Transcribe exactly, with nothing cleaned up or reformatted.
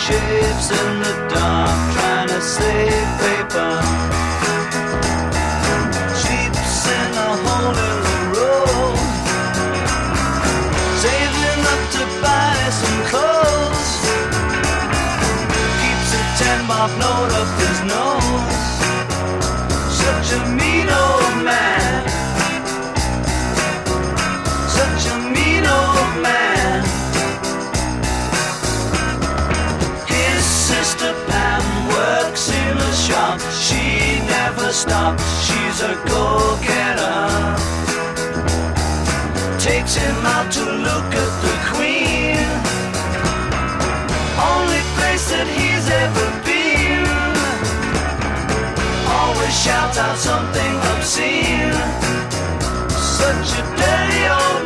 shaves in the dark, trying to save paper. Sheep's in a hole in the road, saving up to buy some clothes. Keeps a ten mark note up his nose. Such a mean old man. Such a mean old man. His sister Pam works in a shop. She never stops, she's a go-getter. Takes him out to look at the Queen, only place that he's ever been. Always shouts out something obscene. Such a dirty old